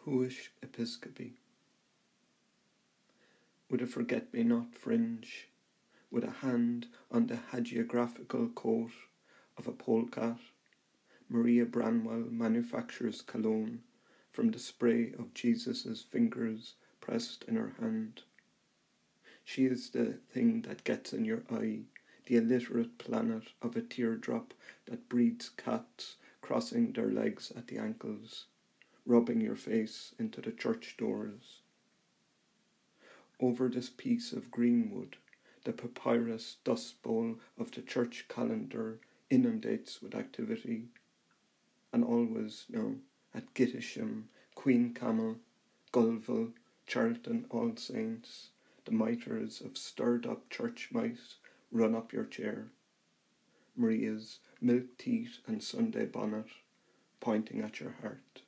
Huish Episcopi. With a forget-me-not fringe, with a hand on the hagiographical coat of a polecat, Maria Branwell manufactures cologne from the spray of Jesus' fingers pressed in her hand. She is the thing that gets in your eye, the illiterate planet of a teardrop that breeds cats crossing their legs at the ankles, rubbing your face into the church doors. Over this piece of greenwood, the papyrus dust bowl of the church calendar inundates with activity, and always now at Gittisham, Queen Camel, Gulville, Charlton, All Saints, the mitres of stirred-up church mice run up your chair. Maria's milk teat and Sunday bonnet pointing at your heart.